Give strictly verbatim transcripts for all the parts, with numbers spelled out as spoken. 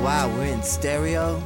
wow, we're in stereo?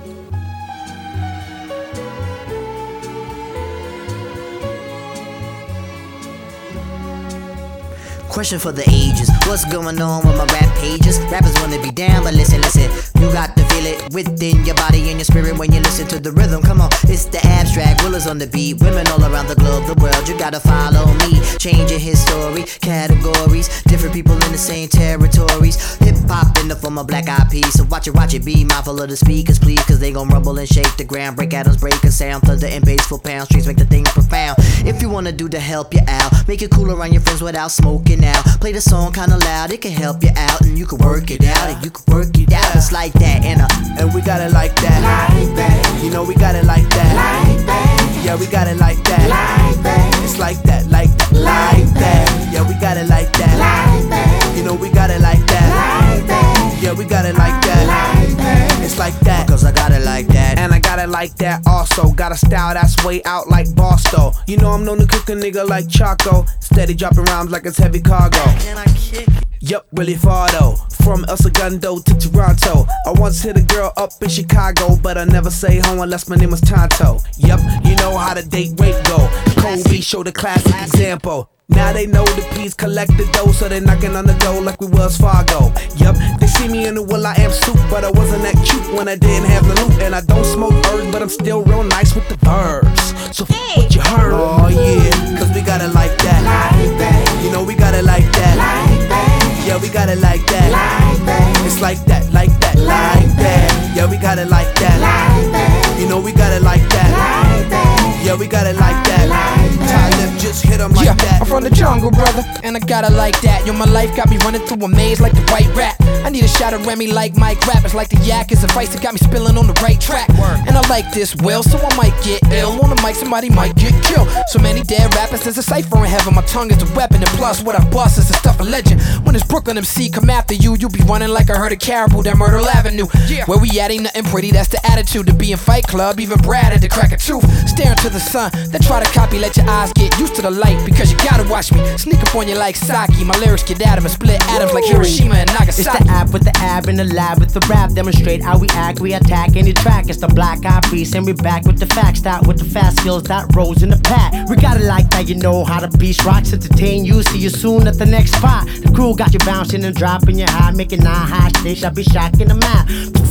Question for the ages, what's going on with my rap pages? Rappers wanna be down, but listen, listen, you got to feel it within your body and your spirit when you listen to the rhythm. Come on, it's the abstract, Willers on the beat, women all around the globe, the world, you gotta follow me. Changing history, categories, different people in the same territories. Hip-hop in the form of Black Eyed Peas, so watch it, watch it, be mindful of the speakers, please, cause they gon' rumble and shake the ground, break atoms, break a sound, thunder and bass, full pound, streets make the thing profound. If you wanna do to help you out, make it cool around your friends without smoking out. Play the song kinda loud, it can help you out, and you can work it out, and you can work it out. It's like that, and uh, and we got it like that, like that. You know we got it like that, like that. Yeah, we got it like that, like that. It's like that, like that, like that. Yeah, we got it like that, like that. You know we got it like that, like that. Yeah, we got it like that, like that. It's like that, because I got it like that. And I got it like that also. Got a style that's way out like Bosto. You know I'm known to cook a nigga like Chaco. Steady dropping rhymes like it's heavy cargo. Can I kick it? Yup, really far though. From El Segundo to Toronto. I once hit a girl up in Chicago, but I never say home unless my name was Tonto. Yup, you know how the date rate go. Kobe showed a classic example. Now they know the P's collect the dough, so they knocking on the door like we Wells Fargo. Yup, they see me in the Will I Am suit, but I wasn't that cute when I didn't have the loot. And I don't smoke herbs, but I'm still real nice with the birds. So f what you heard. Oh yeah, cause we got it like that, like that. You know we got it like that, like that. Yeah, we got it like that, like that. It's like that, like that, like that. Yeah, we got it like that, like that. You know we got it like that, like that. Yeah, we got it like that, like that. Talib just hit 'em like yeah, that. I'm from the jungle, brother, and I got it like that. Yo, my life got me running through a maze like the white rat. I need a shot of Remy like Mike Rap. It's like the yak is a vice that got me spilling on the right track. And I like this well, so I might get ill. On the mic, somebody might get killed. So many dead rappers, there's a cipher in heaven. My tongue is a weapon, and plus what I bust is the stuff of legend. When it's Brooklyn M C come after you, you be running like a herd of caribou down Myrtle Avenue. Where we at ain't nothing pretty, that's the attitude. To be in Fight Club, even Brad had to crack a tooth. Staring to the sun, then try to copy, let your eyes get used to the light. Because you gotta watch me, sneak up on you like Saki. My lyrics get at 'em and split atoms like Hiroshima and Nagasaki. It's the app with the ab in the lab with the rap. Demonstrate how we act, we attack any track. It's the Black Eyed Peas and we back with the facts. Start with the fast skills that rolls in the pack. We got it like that, you know how the beast rocks. Entertain you, see you soon at the next spot. The crew got you bouncing and dropping your high, making nine high stage. I be shocking the map.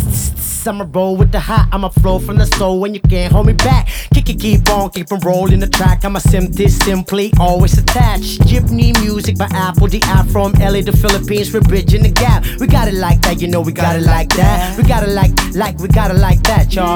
I'ma roll with the hot, I'ma flow from the soul when you can't hold me back. Kick it, keep on, keep on rolling the track. I'ma sim this simply, always attached. Gypney music by Apple D I from L A to Philippines, we're bridging the gap. We got it like that, you know we got it like that. We got it like, like, we got it like that, y'all.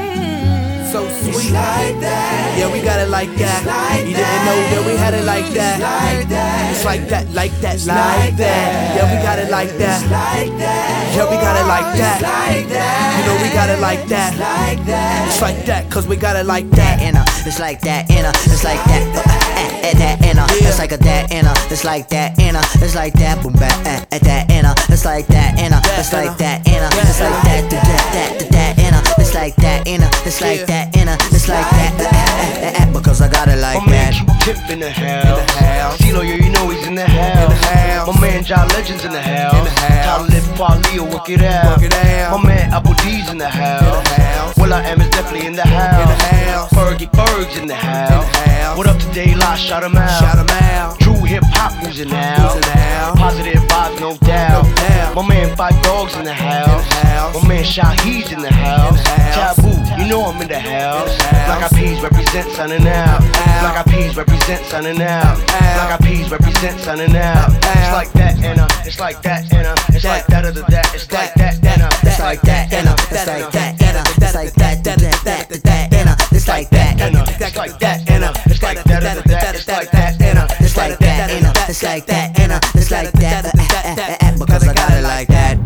So sweet, it's like that. Yeah, we got it like that. Like you didn't know that we had it like that. Like that. It's like that, like that, It's like like that. that. Yeah, we got it like that. It's like that. Yeah, we got it like that. It's like that. You know we got it like that. It's like that. It's like that, cause we got it like that. In a, it's like that in a, it's like that, uh, at that in a, it's like a that in a, it's like that in a, it's like that boom back at that in a, it's like that in a, it's like that in a, it's like that that that that in a, it's like that in a, it's like that in a, it's like that because I got it like my man that. Q-Tip in the house. CeeLo, yeah, you know he's in the house. My man John Legend's in the house. Talib Kweli, work it out. My man Apple D's in the house. Will I Am is definitely in the house. Fergie Berg's in the house. What up to Daylight? Shout him out. Shout 'em out. True hip hop oozing out. Positive vibes, no doubt. My man Five Dogs in the house. My man Shahid's in the house. Taboo, you know I'm in the house. Black Eyed Peas represent sunning out. Black Eyed Peas represent sunning out. Black Eyed Peas represent sunning out. It's like that and uh, it's like that and uh, it's like that of the that. It's like that and uh, It's like that and a, it's like that and a, it's like that that that that that and a, it's like that and a, it's like that and uh, it's like that of the that. It's like that and uh, it's like that and a, it's like that.